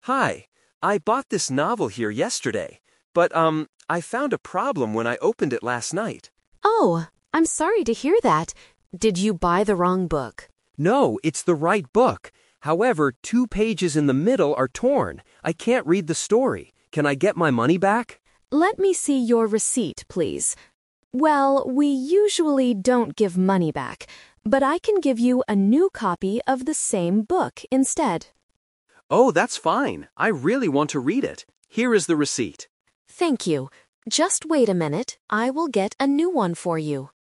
Hi, I bought this novel here yesterday, but I found a problem when I opened it last night. Oh, I'm sorry to hear that. Did you buy the wrong book? No, it's the right book. However, 2 pages in the middle are torn. I can't read the story. Can I get my money back? Let me see your receipt, please. Well, we usually don't give money back, but I can give you a new copy of the same book instead. Oh, that's fine. I really want to read it. Here is the receipt. Thank you. Just wait a minute. I will get a new one for you.